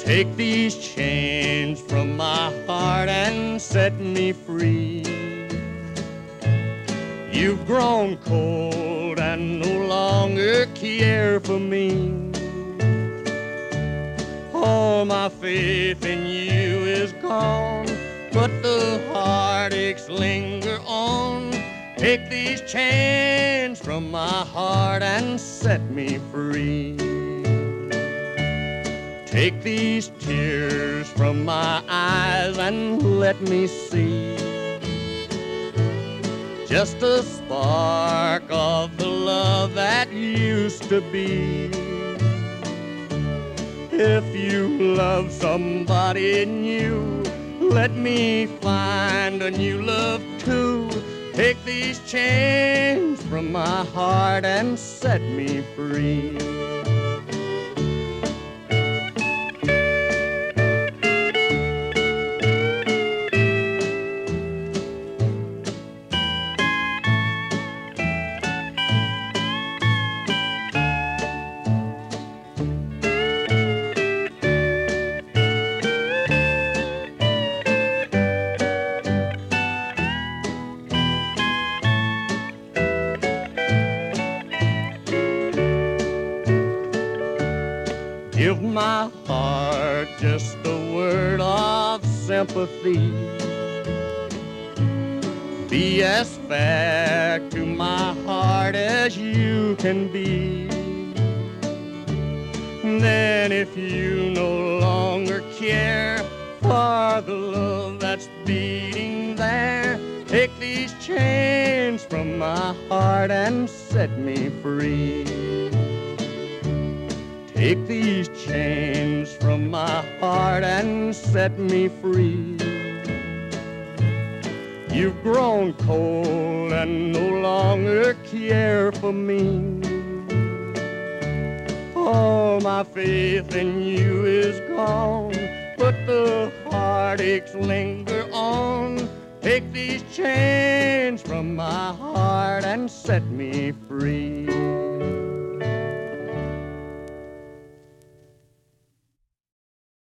Take these chains from my heart and set me free. You've grown cold and no longer care for me. All my faith in you is gone, but the heartaches linger on. Take these chains from my heart and set me free. Take these tears from my eyes and let me see just a spark of the love that used to be. If you love somebody new, let me find a new love too. Take these chains from my heart and set me free. Give my heart just a word of sympathy. Be as fair to my heart as you can be. Then if you no longer care for the love that's beating there, take these chains from my heart and set me free. Take these chains from my heart and set me free. You've grown cold and no longer care for me. All my faith in you is gone, but the heartaches linger on. Take these chains from my heart and set me free.